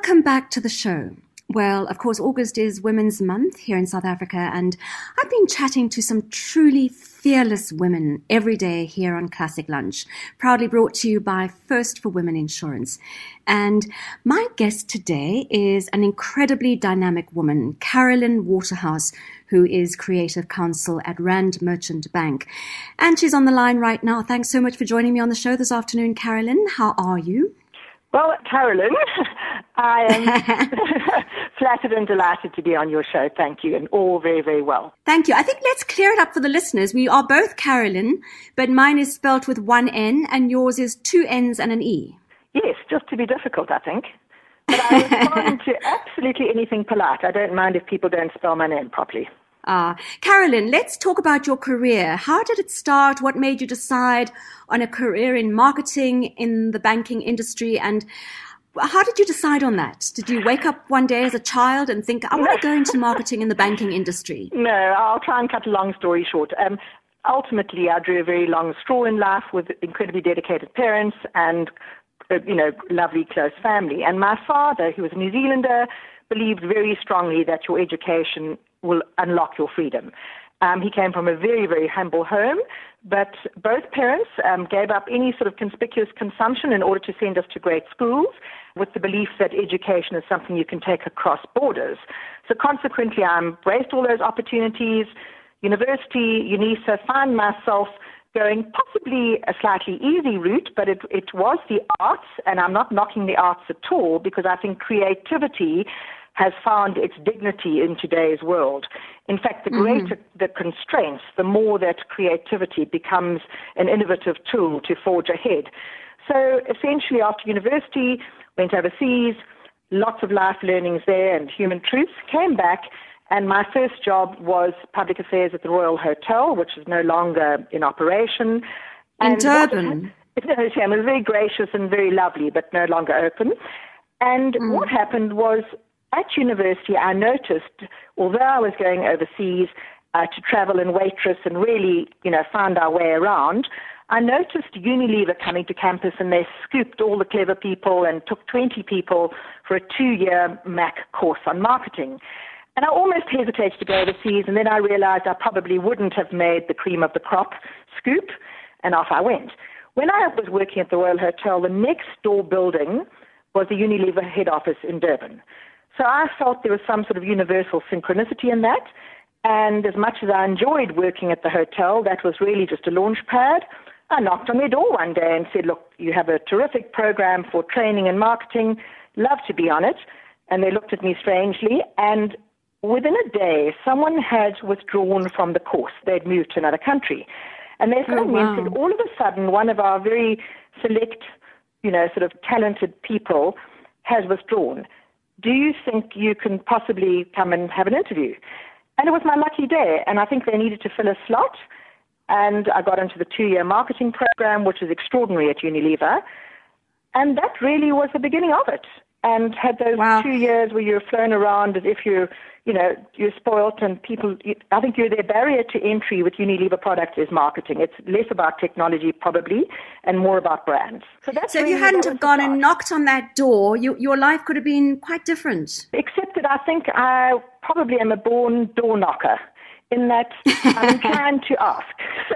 Welcome back to the show. Well, of course, August is Women's Month here in South Africa, and I've been chatting to some truly fearless women every day here on Classic Lunch, proudly brought to you by First for Women Insurance. And my guest today is an incredibly dynamic woman, Carolyn Waterhouse, who is Creative Counsel at Rand Merchant Bank. And she's on the line right now. Thanks so much for joining me on the show this afternoon, Carolyn. How are you? Well, Carolyn, I am flattered and delighted to be on your show. Thank you, and all very, very well. Thank you. I think let's clear it up for the listeners. We are both Carolyn, but mine is spelt with one N, and yours is two N's and an E. Yes, just to be difficult, I think. But I respond to absolutely anything polite. I don't mind if people don't spell my name properly. Carolyn, let's talk about your career. How did it start? What made you decide on a career in marketing in the banking industry? And how did you decide on that? Did you wake up one day as a child and think, I want to go into marketing in the banking industry? No, I'll try and cut a long story short. Ultimately, I drew a very long straw in life with incredibly dedicated parents and, lovely close family. And my father, who was a New Zealander, believed very strongly that your education will unlock your freedom. He came from a very, very humble home, but both parents gave up any sort of conspicuous consumption in order to send us to great schools with the belief that education is something you can take across borders. So consequently, I embraced all those opportunities, university, UNISA, found myself going possibly a slightly easy route, but it was the arts, and I'm not knocking the arts at all because I think creativity has found its dignity in today's world. In fact, the greater the constraints, the more that creativity becomes an innovative tool to forge ahead. So essentially after university, went overseas, lots of life learnings there and human truths, came back, and my first job was public affairs at the Royal Hotel, which is no longer in operation. In Durban? It was very gracious and very lovely, but no longer open. And what happened was, at university, I noticed, although I was going overseas to travel and waitress and really, find our way around, I noticed Unilever coming to campus, and they scooped all the clever people and took 20 people for a 2-year MAC course on marketing. And I almost hesitated to go overseas, and then I realized I probably wouldn't have made the cream of the crop scoop, and off I went. When I was working at the Royal Hotel, the next door building was the Unilever head office in Durban. So I felt there was some sort of universal synchronicity in that. And as much as I enjoyed working at the hotel, that was really just a launch pad. I knocked on their door one day and said, look, you have a terrific program for training and marketing. Love to be on it. And they looked at me strangely. And within a day, someone had withdrawn from the course. They'd moved to another country. And they phoned me and said, all of a sudden, one of our very select, sort of talented people has withdrawn. Do you think you can possibly come and have an interview? And it was my lucky day, and I think they needed to fill a slot, and I got into the 2-year marketing program, which is extraordinary at Unilever, and that really was the beginning of it. And had those 2 years where you're flown around as if you're spoilt, and people, I think their barrier to entry with Unilever products is marketing. It's less about technology probably and more about brands. So if you hadn't have gone and knocked on that door, your life could have been quite different. Except that I think I probably am a born door knocker in that I'm inclined to ask.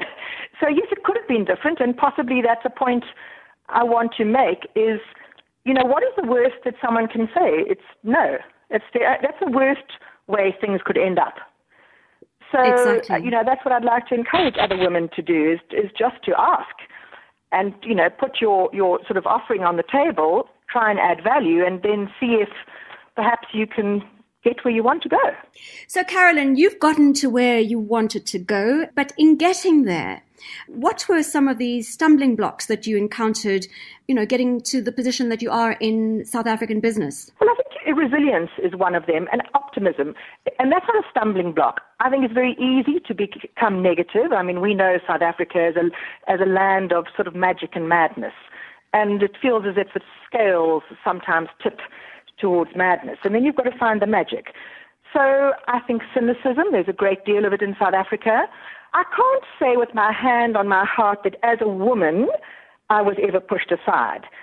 So yes, it could have been different, and possibly that's a point I want to make is, what is the worst that someone can say? It's no. That's the worst way things could end up. So, exactly. That's what I'd like to encourage other women to do is just to ask and, put your sort of offering on the table, try and add value, and then see if perhaps you can get where you want to go. So, Carolyn, you've gotten to where you wanted to go, but in getting there, what were some of the stumbling blocks that you encountered, getting to the position that you are in South African business? Well, I think resilience is one of them, and optimism. And that's not a stumbling block. I think it's very easy to become negative. I mean, we know South Africa as a land of sort of magic and madness. And it feels as if the scales sometimes tip towards madness. And then you've got to find the magic. So I think cynicism, there's a great deal of it in South Africa. I can't say with my hand on my heart that as a woman, I was ever pushed aside.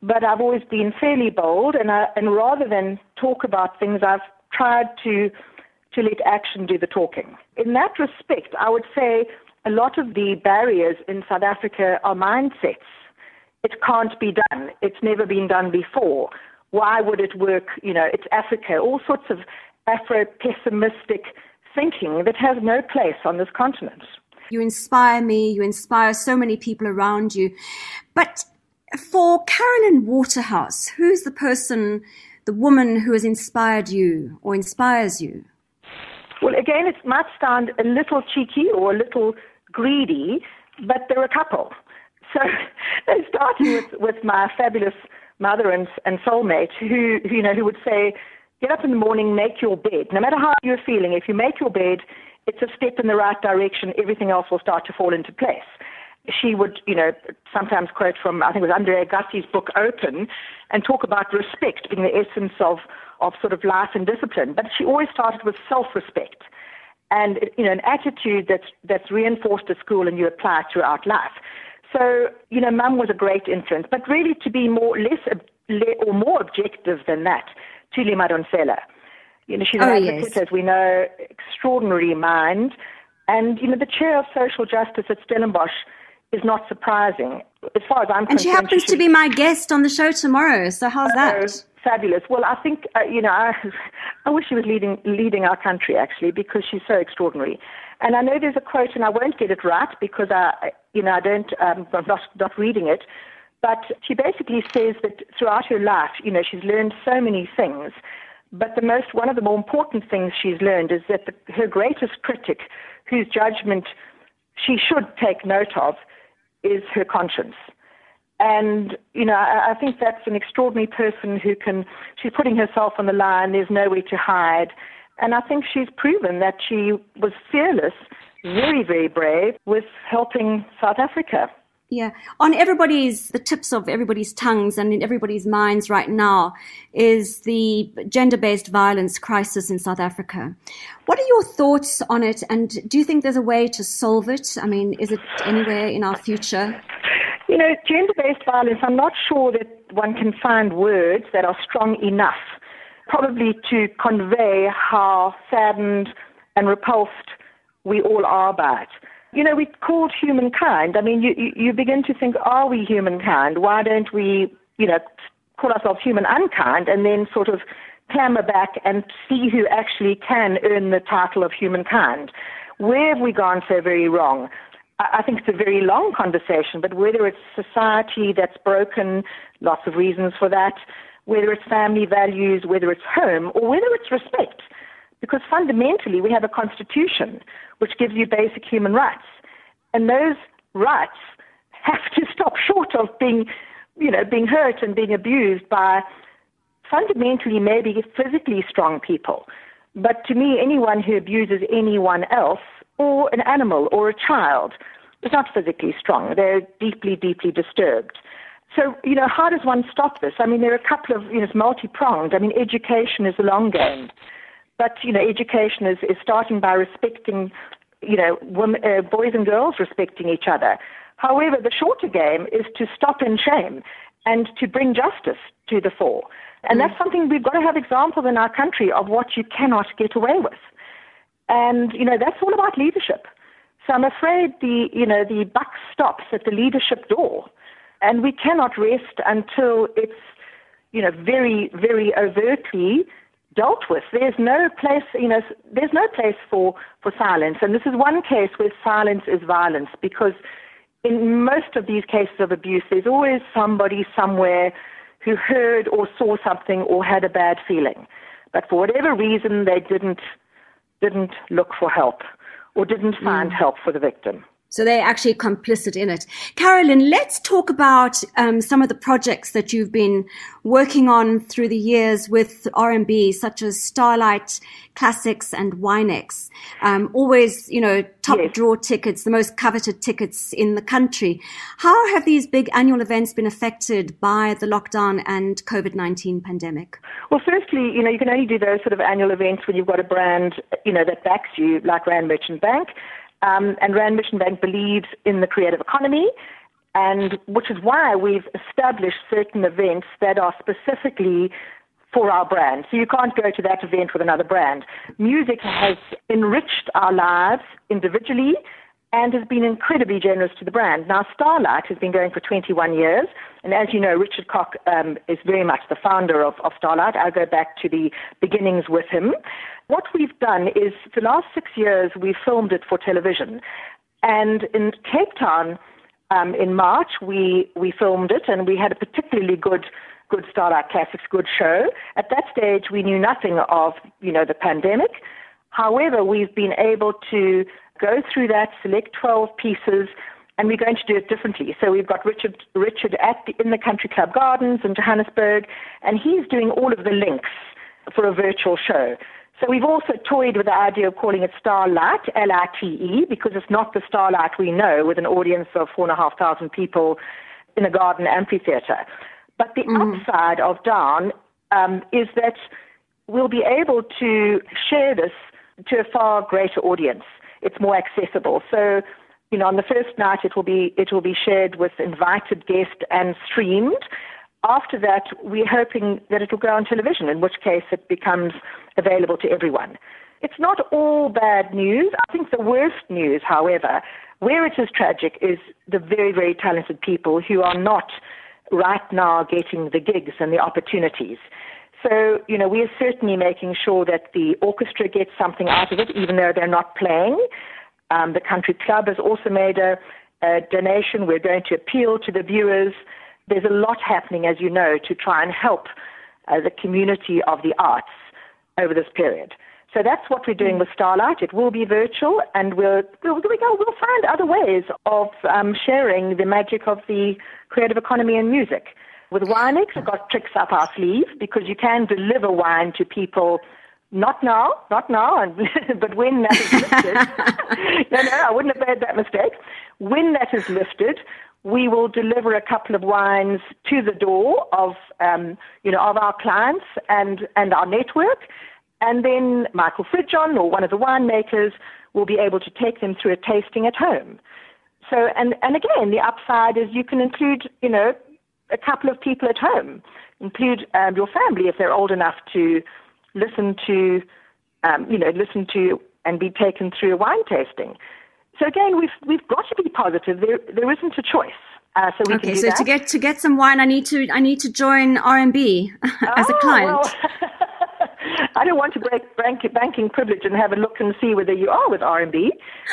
but I've always been fairly bold, and rather than talk about things, I've tried to let action do the talking. In that respect, I would say a lot of the barriers in South Africa are mindsets. It can't be done. It's never been done before. Why would it work? It's Africa. All sorts of Afro-pessimistic thinking that has no place on this continent. You inspire me. You inspire so many people around you. But for Carolyn Waterhouse, who's the woman who has inspired you or inspires you? Well, again, it might sound a little cheeky or a little greedy, but there are a couple. So starting with my fabulous mother and soulmate who would say, get up in the morning, make your bed. No matter how you're feeling, if you make your bed, it's a step in the right direction. Everything else will start to fall into place. She would, sometimes quote from, I think it was Andre Agassi's book, Open, and talk about respect being the essence of sort of life and discipline. But she always started with self-respect and, an attitude that's reinforced at school and you apply throughout life. So, Mum was a great influence, but really to be more objective than that, Thuli Madonsela. She's an advocate, as we know, extraordinary mind. And, the chair of social justice at Stellenbosch is not surprising. As far as I'm concerned. And she happens to be my guest on the show tomorrow. So how's that? Fabulous. Well, I think, I wish she was leading our country, actually, because she's so extraordinary. And I know there's a quote, and I won't get it right because I'm not reading it. But she basically says that throughout her life, she's learned so many things. But one of the more important things she's learned is that her greatest critic, whose judgment she should take note of, is her conscience. And, I think that's an extraordinary person she's putting herself on the line, there's nowhere to hide. And I think she's proven that she was fearless, very, very brave with helping South Africa. Yeah. On the tips of everybody's tongues and in everybody's minds right now is the gender-based violence crisis in South Africa. What are your thoughts on it? And do you think there's a way to solve it? I mean, is it anywhere in our future? Gender-based violence, I'm not sure that one can find words that are strong enough, probably to convey how saddened and repulsed we all are by it. We're called humankind. I mean, you begin to think, are we humankind? Why don't we, call ourselves human unkind and then sort of clamber back and see who actually can earn the title of humankind? Where have we gone so very wrong? I think it's a very long conversation, but whether it's society that's broken, lots of reasons for that, whether it's family values, whether it's home, or whether it's respect. Because fundamentally, we have a constitution which gives you basic human rights. And those rights have to stop short of being hurt and being abused by fundamentally maybe physically strong people. But to me, anyone who abuses anyone else, or an animal or a child, is not physically strong. They're deeply, deeply disturbed. So, how does one stop this? I mean, there are a couple of, it's multi-pronged. I mean, education is a long game. But, education is starting by respecting, women, boys and girls respecting each other. However, the shorter game is to stop in shame and to bring justice to the fore. And that's something we've got to have examples in our country of what you cannot get away with. And, that's all about leadership. So I'm afraid the buck stops at the leadership door. And we cannot rest until it's, very, very overtly dealt with. There's no place, there's no place for silence. And this is one case where silence is violence, because in most of these cases of abuse, there's always somebody somewhere who heard or saw something or had a bad feeling. But for whatever reason, they didn't look for help or didn't find help for the victim. So they're actually complicit in it. Carolyn, let's talk about some of the projects that you've been working on through the years with RMB, such as Starlight Classics and Winex. Always, top draw tickets, the most coveted tickets in the country. How have these big annual events been affected by the lockdown and COVID-19 pandemic? Well, firstly, you can only do those sort of annual events when you've got a brand, that backs you, like Rand Merchant Bank. And Rand Merchant Bank believes in the creative economy, and which is why we've established certain events that are specifically for our brand. So you can't go to that event with another brand. Music has enriched our lives individually and has been incredibly generous to the brand. Now, Starlight has been going for 21 years, and as you know, Richard Koch is very much the founder of Starlight. I'll go back to the beginnings with him. What we've done is, for the last 6 years, we filmed it for television. And in Cape Town, in March, we filmed it, and we had a particularly good Starlight Classics, good show. At that stage, we knew nothing of, the pandemic. However, we've been able to go through that, select 12 pieces, and we're going to do it differently. So we've got Richard in the Country Club Gardens in Johannesburg, and he's doing all of the links for a virtual show. So we've also toyed with the idea of calling it Starlight, L-I-T-E, because it's not the Starlight we know with an audience of 4,500 people in a garden amphitheater. But the upside of Down is that we'll be able to share this to a far greater audience. It's more accessible. So, on the first night it will be shared with invited guests and streamed. After that, we're hoping that it will go on television, in which case it becomes available to everyone. It's not all bad news. I think the worst news, however, where it is tragic, is the very, very talented people who are not right now getting the gigs and the opportunities. So, we are certainly making sure that the orchestra gets something out of it, even though they're not playing. The country club has also made a donation. We're going to appeal to the viewers. There's a lot happening, as you know, to try and help the community of the arts over this period. So that's what we're doing with Starlight. It will be virtual, and we'll find other ways of sharing the magic of the creative economy and music. With WineX, we've got tricks up our sleeve, because you can deliver wine to people, not now, but when that is lifted. No, I wouldn't have made that mistake. When that is lifted, we will deliver a couple of wines to the door of our clients and our network. And then Michael Fridjon, or one of the winemakers, will be able to take them through a tasting at home. So, and again, the upside is you can include, a couple of people at home, include your family if they're old enough to listen to and be taken through a wine tasting. So again, we've got to be positive. There isn't a choice. So we can do that. to get some wine, I need to join RMB as a client. Well, I don't want to break banking privilege and have a look and see whether you are with RMB.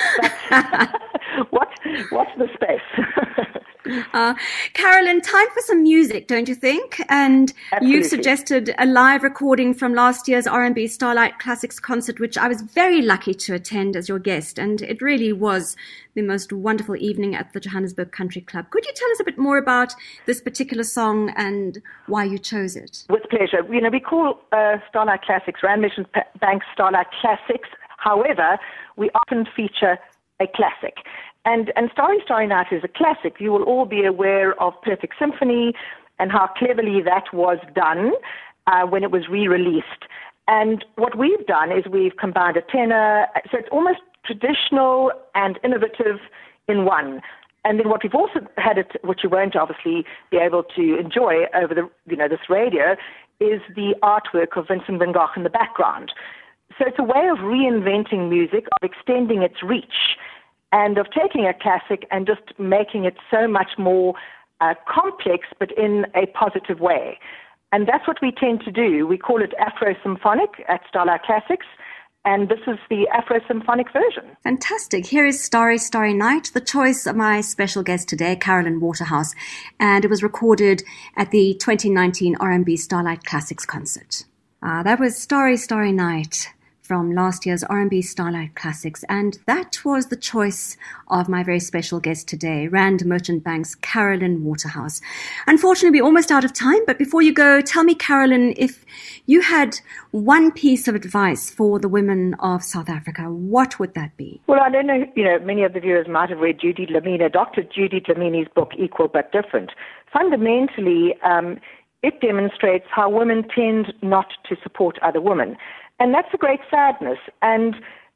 But what's the space? Carolyn, time for some music, don't you think? And Absolutely. You've suggested a live recording from last year's R&B Starlight Classics concert, which I was very lucky to attend as your guest. And it really was the most wonderful evening at the Johannesburg Country Club. Could you tell us a bit more about this particular song and why you chose it? With pleasure. We call Starlight Classics, Rand Mission Bank Starlight Classics. However, we often feature a classic. And Starry, Starry Night is a classic. You will all be aware of Perfect Symphony and how cleverly that was done when it was re-released. And what we've done is we've combined a tenor, so it's almost traditional and innovative in one. And then what we've also had, which you won't obviously be able to enjoy over this radio, is the artwork of Vincent van Gogh in the background. So it's a way of reinventing music, of extending its reach, and of taking a classic and just making it so much more complex, but in a positive way. And that's what we tend to do. We call it Afro-Symphonic at Starlight Classics, and this is the Afro-Symphonic version. Fantastic. Here is Starry, Starry Night, the choice of my special guest today, Carolyn Waterhouse, and it was recorded at the 2019 R&B Starlight Classics concert. That was Starry, Starry Night from last year's R&B Starlight Classics, and that was the choice of my very special guest today, Rand Merchant Bank's Carolyn Waterhouse. Unfortunately, we're almost out of time, but before you go, tell me, Carolyn, if you had one piece of advice for the women of South Africa, what would that be? Well, I don't know, many of the viewers might have read Dr. Judy Dlamini's book, Equal But Different. Fundamentally, it demonstrates how women tend not to support other women. And that's a great sadness. And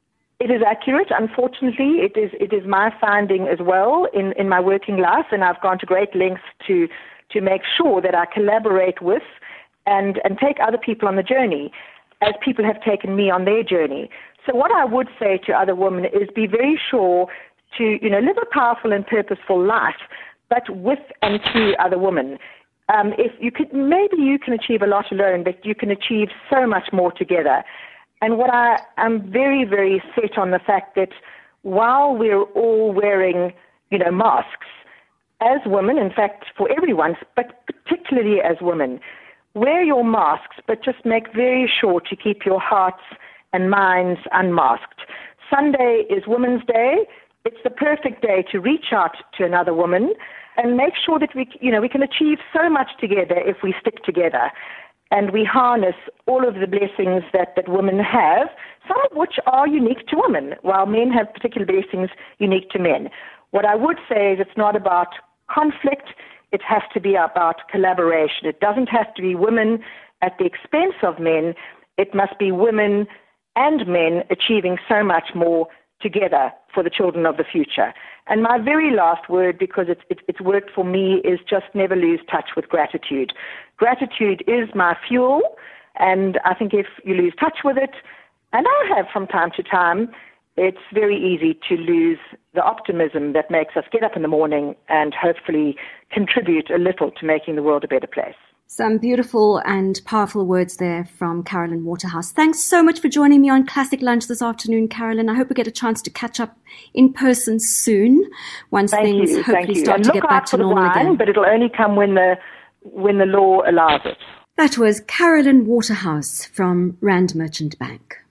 It is accurate. Unfortunately, it is my finding as well in my working life, and I've gone to great lengths to make sure that I collaborate with and take other people on the journey as people have taken me on their journey. So what I would say to other women is be very sure to, live a powerful and purposeful life, but with and through other women. If you could, maybe you can achieve a lot alone, but you can achieve so much more together. And what I'm very, very set on the fact that while we're all wearing, masks, as women, in fact, for everyone, but particularly as women, wear your masks, but just make very sure to keep your hearts and minds unmasked. Sunday is Women's Day. It's the perfect day to reach out to another woman and make sure that we can achieve so much together if we stick together. And we harness all of the blessings that women have, some of which are unique to women, while men have particular blessings unique to men. What I would say is it's not about conflict. It has to be about collaboration. It doesn't have to be women at the expense of men. It must be women and men achieving so much more together for the children of the future. And my very last word, because it's worked for me, is just never lose touch with gratitude. Gratitude is my fuel, and I think if you lose touch with it, and I have from time to time, it's very easy to lose the optimism that makes us get up in the morning and hopefully contribute a little to making the world a better place. Some beautiful and powerful words there from Carolyn Waterhouse. Thanks so much for joining me on Classic Lunch this afternoon, Carolyn. I hope we get a chance to catch up in person soon once things hopefully start to get back to normal again. But it'll only come when the law allows it. That was Carolyn Waterhouse from Rand Merchant Bank.